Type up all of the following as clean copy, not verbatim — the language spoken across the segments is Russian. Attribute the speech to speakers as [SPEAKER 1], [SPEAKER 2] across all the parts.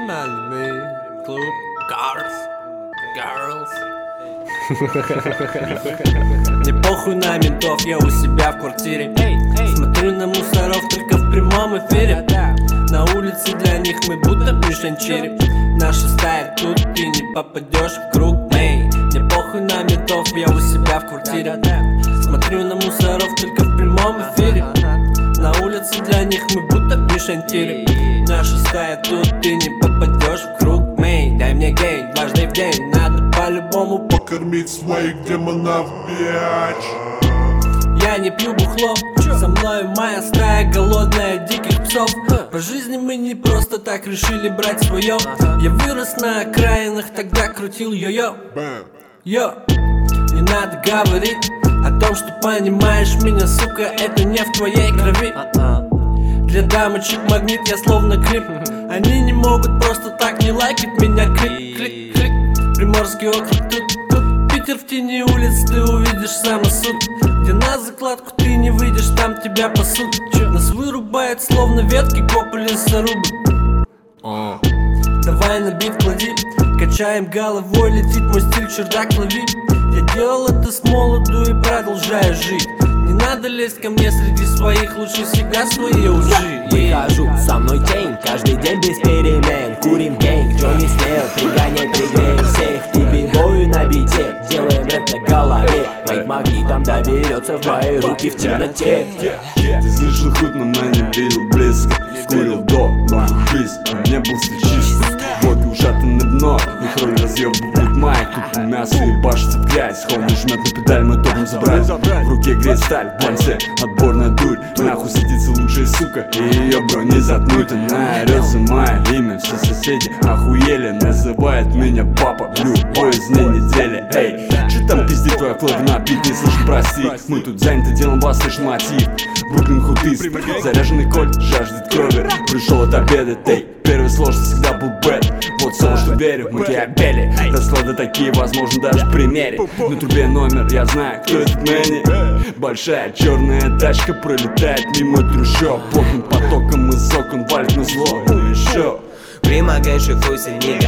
[SPEAKER 1] максимальный клуб Girls. Мне похуй на ментов, я у себя в квартире. Смотрю на мусоров только в прямом эфире. На улице для них мы будто мишень череп. Наша стая, тут ты не попадешь в круг. Мне похуй на ментов, я у себя в квартире. Смотрю на мусоров только в прямом эфире. На улице для них мы будто мишень череп. Наша стая, тут ты не попадешь в круг. Дай мне гей, дважды в день, надо по-любому
[SPEAKER 2] покормить своих демонов, бич.
[SPEAKER 1] Я не пью бухло, со мною моя стая голодная диких псов. По жизни мы не просто так решили брать свое. Я вырос на окраинах, тогда крутил йо-йо. Йо, не надо говорить о том, что понимаешь меня, сука, это не в твоей крови. Для дамочек магнит, я словно клип. Они не могут просто так не лайкать меня. Клик. Приморский округ тут. Питер в тени улиц, ты увидишь самосуд. Где на закладку ты не выйдешь, там тебя пасут. Нас вырубает словно ветки копы лесорубы. Давай на бит клади, качаем головой, летит мой стиль, чердак лови. Я делал это с молоду и продолжаю жить. Не надо лезть ко мне среди своих, лучше всегда свои лжи.
[SPEAKER 3] Выхожу, со мной тень, каждый день без перемен. Курим гейнг, кто не смел, пригоняй, пригреем всех. И бибою на бите, делаем рэп на голове. Моим магнитом доберется в мои руки в темноте.
[SPEAKER 4] Ты слышал худ, но не видел близко. Курил до, но жизнь, а не был чист. Водка ушатанное дно, их роль разъебывает майк. Тут мясо и башится в грязь. Холмы жмет на педаль, мы топим забрать. В руке греет сталь, в бланце отборная дурь. Нахуй садится лучшая сука, и ее бро не заткнуть. Она орет за мое имя, все соседи охуели. Называют меня папа в любой из дней недели. Эй, че там пиздит твоя клавина, пить не слышно, прости. Мы тут заняты делом, вас слышен мотив. Бруклин худист, заряженный кольт, жаждет крови. Пришел от обеда, эй, первая сложность всегда был бэт. Вот все, что верю, мы киабели. Расклады такие, возможно, даже в примере. На трубе номер, я знаю, кто этот Мэнни. Большая черная тачка пролетает мимо трущоб. Плотным потоком из окон валит на зло. Ну еще
[SPEAKER 5] Примагайший хуйся, нига,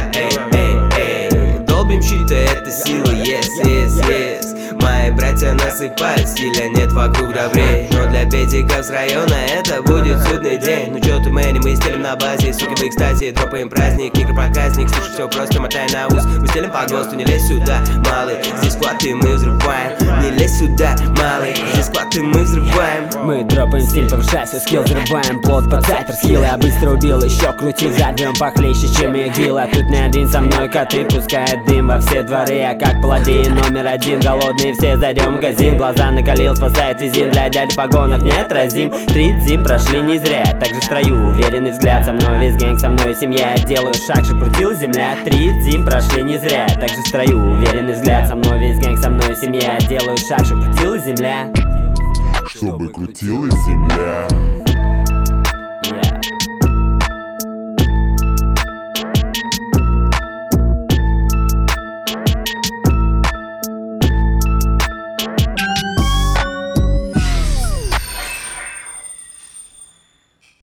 [SPEAKER 5] эй. Долбим щита, это сила, yes. Мои братья насыпают, стиля нет вокруг добрей. Но для педиков с района это будет судный день. Ну чё ты, Мэнни, мы стелим на базе. Суки, вы, кстати, дропаем праздник, микропроказник. Слушай, все просто, мотай на ус. Мы стелим по ГОСТу, не лезь сюда, малый. Здесь склады мы взрываем. Не лезь сюда, малый. Здесь склады мы взрываем.
[SPEAKER 3] Мы дропаем стиль, повышая свой скилл, взрываем плод под сайпер скилл. Я быстро убил, еще крутил, зажжем похлеще, чем игил. А тут не один со мной коты, пускает дым во все дворы. Я как паладин, номер один, голодный, все зайдем в магазин. Глаза накалил, спасает изин, для дяди в погонах неотразим. 3 зим прошли не зря, также в строю, уверенный взгляд. Со мной весь гэнг, со мной семья. Я делаю шаг, чтоб крутила земля. 3 зим прошли не зря, также в строю, уверенный взгляд. Со мной весь гэнг, со мной семья. Я делаю шаг, чтоб крутила земля.
[SPEAKER 2] Чтобы крутилась земля.